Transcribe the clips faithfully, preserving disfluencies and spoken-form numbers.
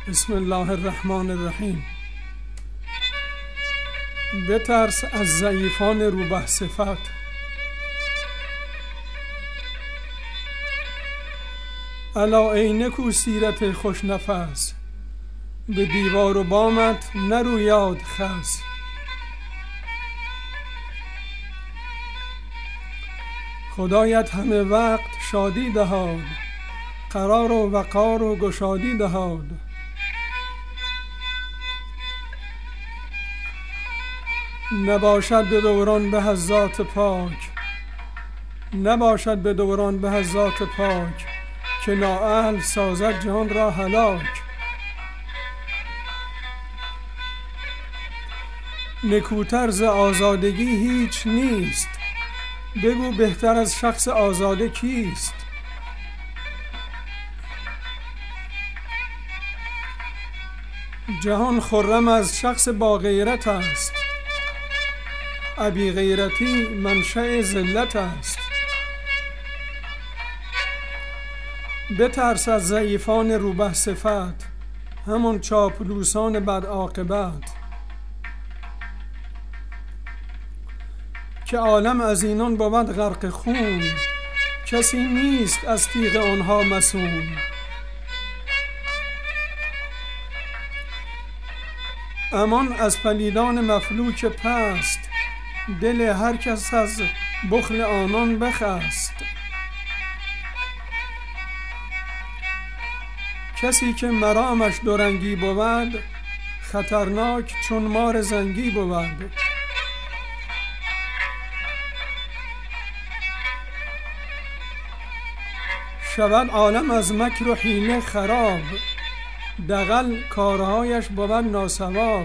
بسم الله الرحمن الرحیم. بترس از ضعیفان روبه صفت. الا ای نکو سیرت خوش نفس، به دیوار و بامت نرویاد خس. خدایت همه وقت شادی دهاد، قرار و وقار و گشادی دهاد. نباشد به دوران به از ذات پاک، نباشد به دوران به از ذات پاک، که نااهل سازد جهان را هلاک. نکوتر ز آزادگی هیچ نیست، بگو بهتر از شخص آزاده کیست. جهان خرم از شخص با غیرت است، ابی غیرتی منشأ ذلت است. بترس از ضعیفان روبه صفت، همون چاپلوسان بد عاقبت. که عالم از اینان بود غرق خون، کسی نیست از تیغ آنها مصون. امان از پلیدان مفلوک پست، دل هر کس از بخل آنان بخست. کسی که مرامش دورنگی بود، خطرناک چون مار زنگی بود. شود عالم از مکر و حیله خراب، دغل کارهایش بود ناصواب.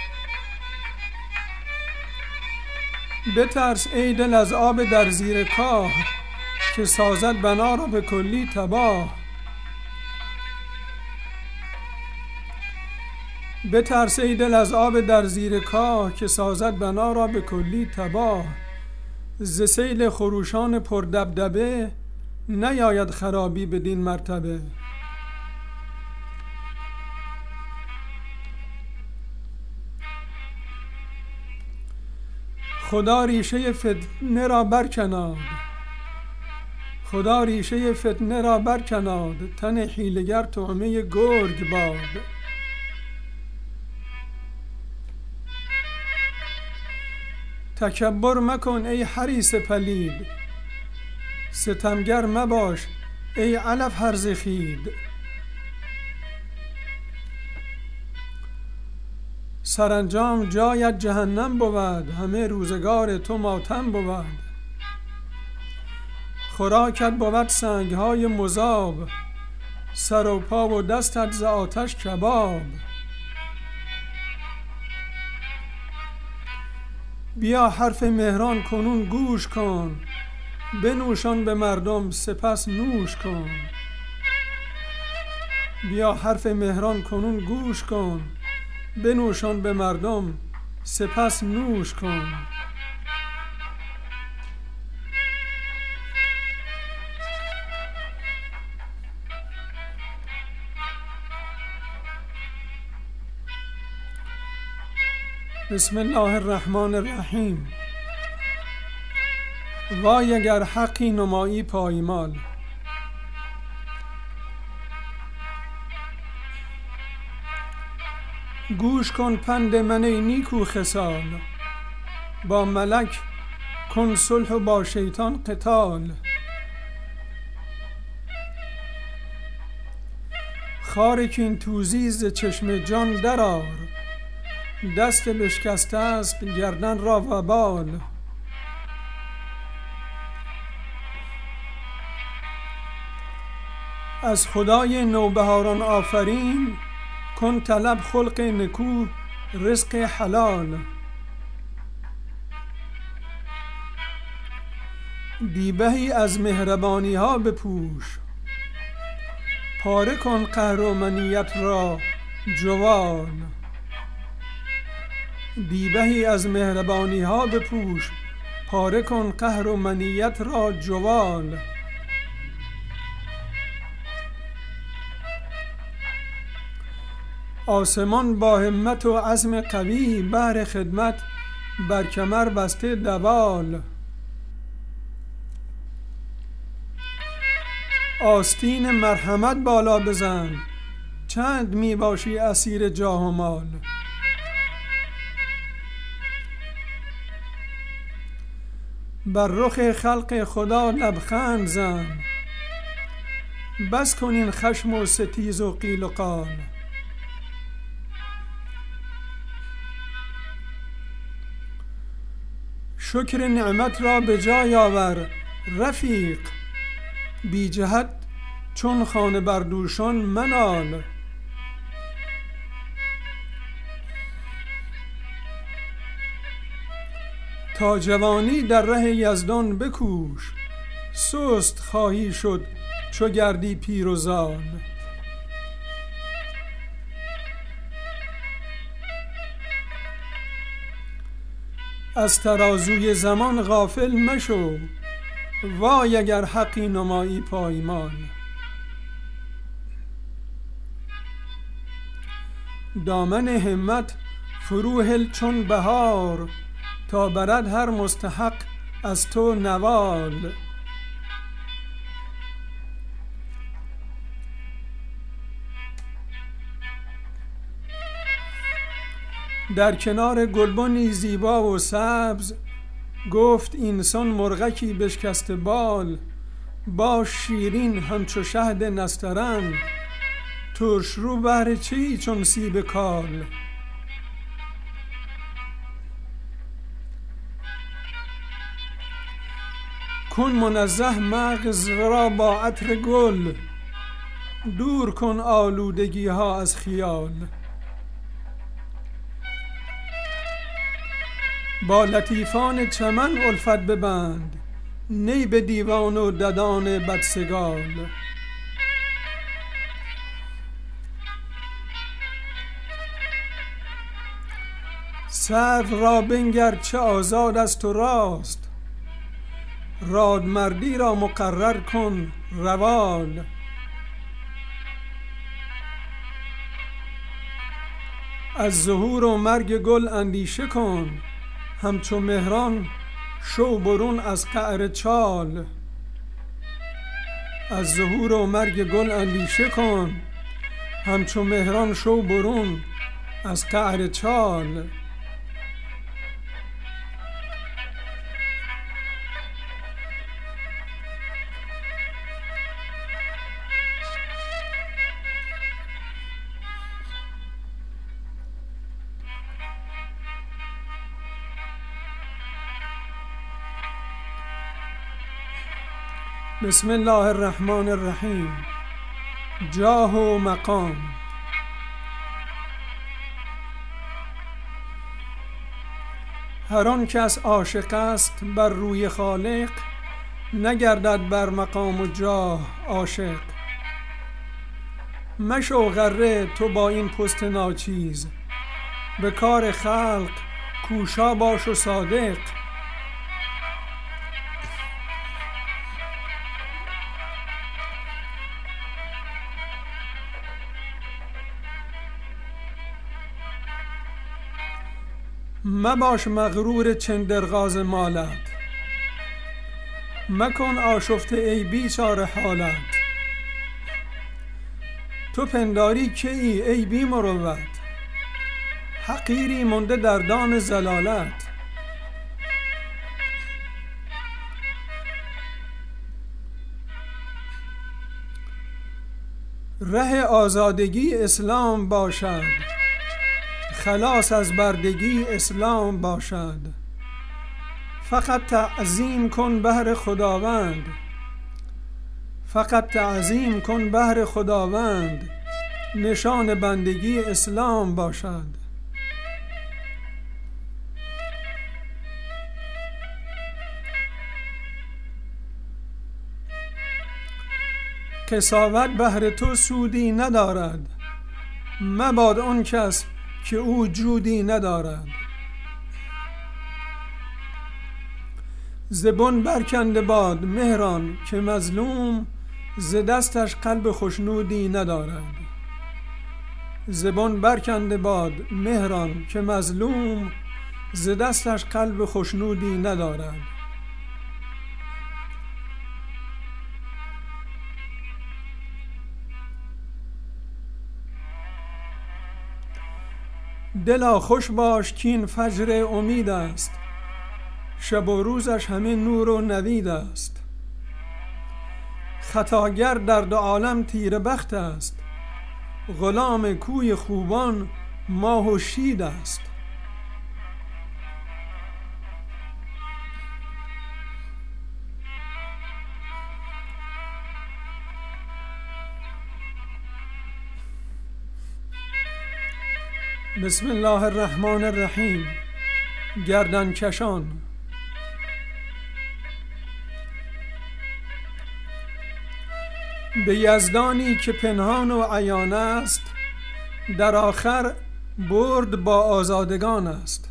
بترس ای دل از آب در زیر کاه، که سازد بنا را به کلی تباه. بترس ای دل از آب در زیر کاه، که سازد بنا را به کلی تباه. ز سیل خروشان پر دبدبه، نیاید خرابی بدین مرتبه. خدا ریشه فتنه را برکناد، خدا ریشه فتنه را برکناد. تن حیلگر طعمه گرگ باد. تکبر مکن ای حریص پلید، ستمگر مباش ای علف هرزه خید. سرانجام جایت جهنم بود، همه روزگار تو ماتم بود. خوراکت بود سنگهای مذاب، سر و پا و دستت ز آتش کباب. بیا حرف مهران کنون گوش کن، بنوشان به مردم سپس نوش کن. بیا حرف مهران کنون گوش کن، بنوشان به مردم سپس نوش کن. بسم الله الرحمن الرحیم. وای اگر حقی نمایی پایمال، گوش کن پند من ای نیکو خصال. با ملک کن صلح و با شیطان قتال. خار کین توزی ز چشم جان درآر، دست بشکسته است گردن را وبال. از خدای نوبهاران آفرین، کن طلب خلق نکو رزق حلال. دیبهی از مهربانی ها بپوش، پاره کن قهر و منیت را جوال. دیبهی از مهربانی ها بپوش، پاره کن قهر و منیت را جوال. آسمان با همت و عزم قوی، بهر خدمت بر کمر بسته دوال. آستین مرحمت بالا بزن، چند می باشی اسیر جاه و مال. بر رخ خلق خدا لبخند زن، بس کن این خشم و ستیز و قیل و قال. شکر نعمت را به جای آور رفیق، بی جهت چون خانه بردوشان منال. تا جوانی در ره یزدان بکوش، سست خواهی شد چو گردی پیر و زال. از ترازوی زمان غافل مشو، وای اگر حقی نمایی پایمال. دامن همت فروهل چون بهار، تا برد هر مستحق از تو نوال. در کنار گلبنی زیبا و سبز، گفت اینسان مرغکی بشکسته بال. باش شیرین همچو شهد نسترن، ترش رو بهر چی چون سیب کال. کن منزه مغز را با عطر گل، دور کن آلودگی ها از خیال. با لطیفان چمن الفت ببند، نی به دیوان و ددان بدسگال. سرو را بنگر چه آزاد است و راست، رادمردی را مقرر کن روال. از ظهور و مرگ گل اندیشه کن، همچو مهران شو برون از قعر چال. از ظهور و مرگ گل اندیشه کن، همچو مهران شو برون از قعر چال. بسم الله الرحمن الرحیم. جاه و مقام. هر آن کس عاشق است بر روی خالق، نگردد بر مقام و جاه عاشق. مشو غره تو با این پست ناچیز، به کار خلق کوشا باش و صادق. مباش مغرور چندرغاز مالت، مکن آشفته ای بیچاره حالت. تو پنداری که ای ای بی مروت، حقیری مانده در دام زلالت. ره آزادگی اسلام باشد، خلاص از بردگی اسلام باشد. فقط تعظیم کن بهر خداوند، فقط تعظیم کن بهر خداوند. نشان بندگی اسلام باشد. قساوت بهر تو سودی ندارد، مباد آن کس که او جودی ندارد. زبون برکنده باد مهران، که مظلوم ز دستش قلب خوشنودی ندارد. زبان برکنده باد مهران که مظلوم ز دستش قلب خوشنودی ندارد. دلا خوش باش کین فجر امید است، شب و روزش همه نور و نوید است. خطاگر در دو عالم تیره بخت است، غلام کوی خوبان ماه و شید است. بسم الله الرحمن الرحیم. گردن کشان. به یزدانی که پنهان و عیان است، در آخر برد با آزادگان است.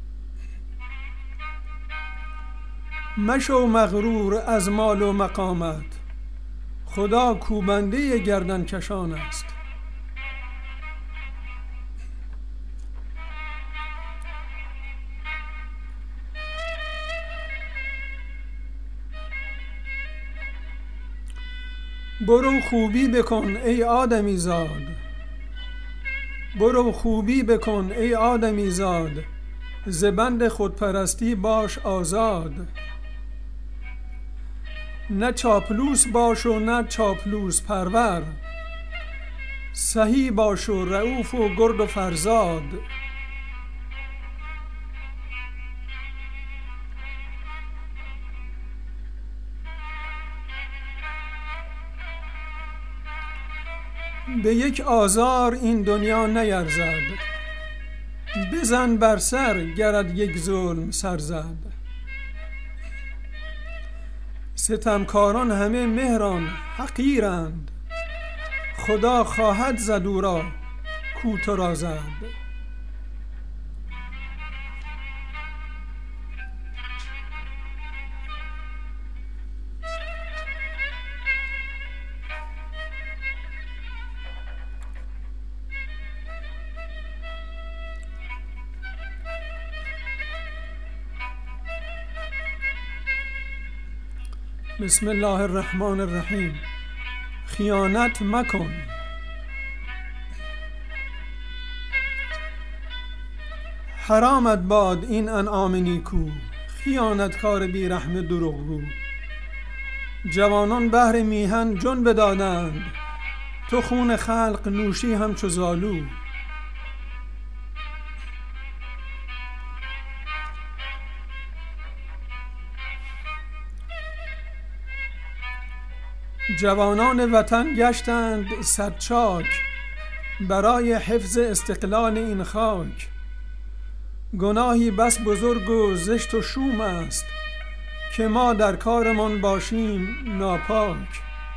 مشو مغرور از مال و مقامت، خدا کوبنده گردن کشان است. برو خوبی بکن ای آدمی زاد، برو خوبی بکن ای آدمی زاد، ز بند خودپرستی باش آزاد. نه چاپلوس باش و نه چاپلوس پرور، سهی باش و رؤوف و گرد و فرزاد. به یک آزار این دنیا نیرزد، بزن بر سر گرد یک ظلم سر زد. ستمکاران همه مهران حقیرند، خدا خواهد زد او را کو تو را زد. بسم الله الرحمن الرحیم. خیانت مکن. حرامت باد این انعام نیکو، خیانتکار بی رحم دروغگو. جوانان بهر میهن جان بدادند، تو خون خلق نوشی همچو زالو. جوانان وطن گشتند صد چاک، برای حفظ استقلال این خاک. گناهی بس بزرگ و زشت و شوم است، که ما در کارمان باشیم ناپاک.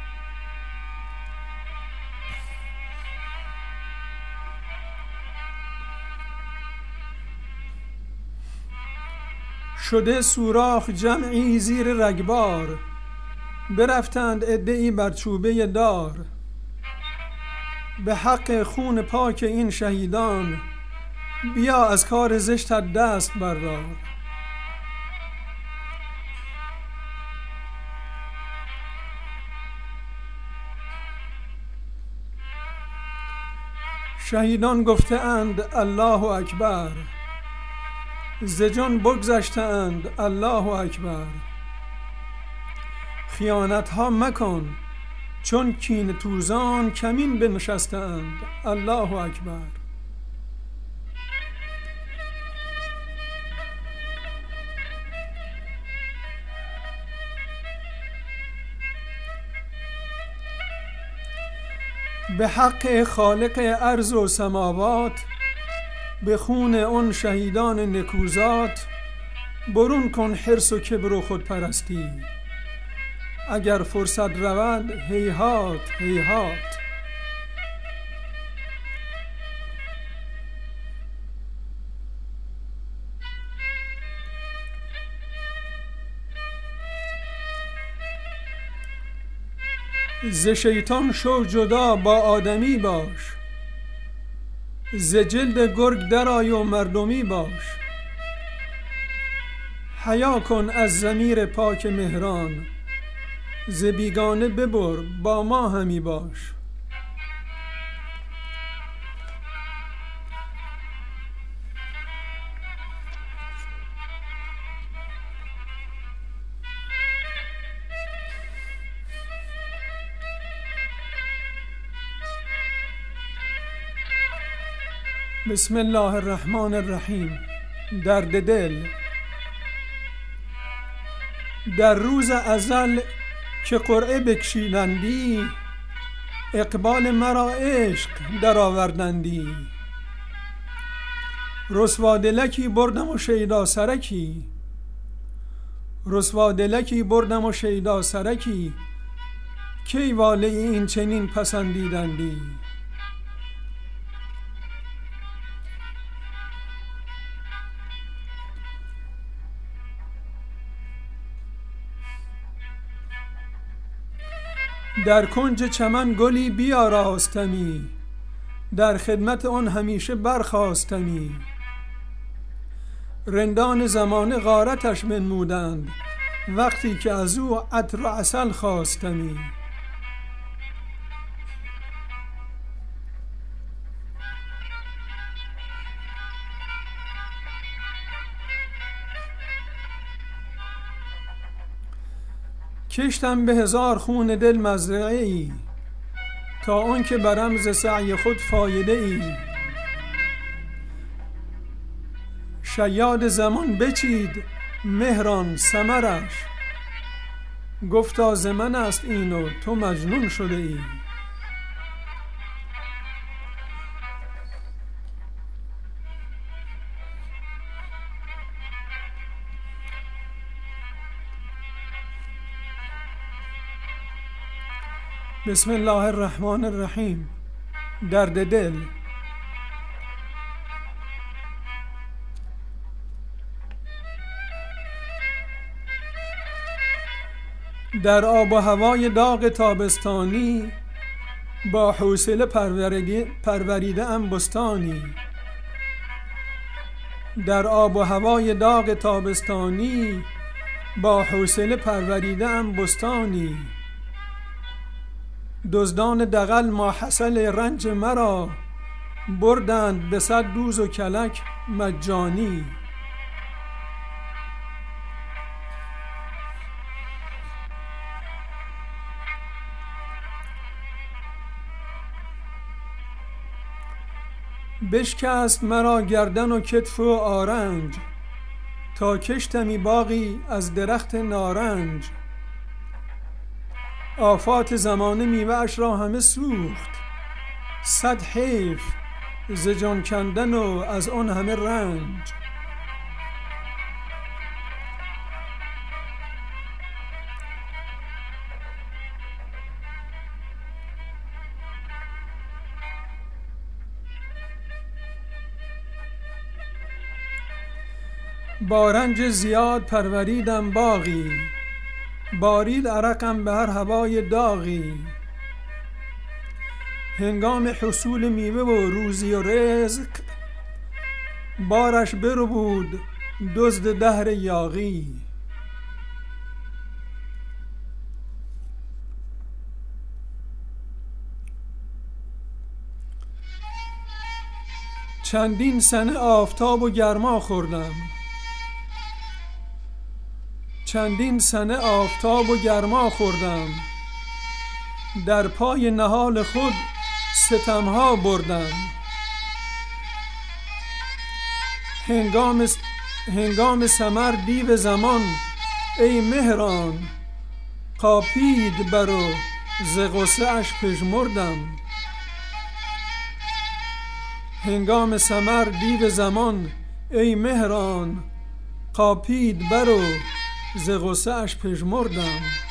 شده سوراخ جمعی زیر رگبار، برفتند عده‌ای بر چوبه دار. به حق خون پاک این شهیدان، بیا از کار زشتت دست بردار. شهیدان گفته اند الله اکبر، ز جان بگذشته اند الله اکبر. خیانت ها مکن چون کین توزان کمین بنشسته اند الله اکبر. به حق خالق ارض و سماوات، به خون اون شهیدان نکوزات. برون کن حرص و کبر و خودپرستی، اگر فرصت رود هیهات هیهات. ز شیطان شو جدا با آدمی باش، ز جلد گرگ درآی و مردمی باش. حیا کن از ضمیر پاک مهران، ز بیگانه ببر با ما همی باش. بسم الله الرحمن الرحیم. درد دل. در روز ازل که قرعه بکشیدندی، اقبال مرا عشق در آوردندی. رسوا دلکی بردم و شیدا سرکی، رسوا دلکی بردم و شیدا سرکی. کی واله این چنین پسندیدندی. در کنج چمن گلی بیاراستمی، در خدمت آن همیشه برخاستمی. رندان زمانه غارتش بنمودند، وقتی که از او عطر و عسل خواستمی. کشتم به هزار خون دل مزرعه ای، تا آن که برم ز سعی خود فایده ای. شیاد زمان بچید مهران ثمرش، گفتا ز من است این و تو مجنون شده ای. بسم الله الرحمن الرحیم. درد دل. در آب و هوای داغ تابستانی، با حوصله پروریده ام بستانی. در آب و هوای داغ تابستانی، با حوصله پروریده ام بستانی. دزدان دغل ماحصل رنج مرا، بردند به صد دوز و کلک مجانی. بشکست مرا گردن و کتف و آرنج، تا کشتمی باغی از درخت نارنج. آفات زمانه میوه‌اش را همه سوخت، صد حیف ز جان کندن و از آن همه رنج. با رنج زیاد پروریدم باغی، بارید عرقم به هر هوای داغی. هنگام حصول میوه و روزی و رزق، بارش برو بود دزد دهر یاغی. چندین سنه آفتاب و گرما خوردم، چندین سنه آفتاب و گرما خوردم. در پای نهال خود ستمها بردم. هنگام هنگام ثمر دیو زمان ای مهران، قاپید بر و ز غصه اش پژمردم. هنگام ثمر دیو زمان ای مهران، قاپید بر و ز غصه اش پژمردم.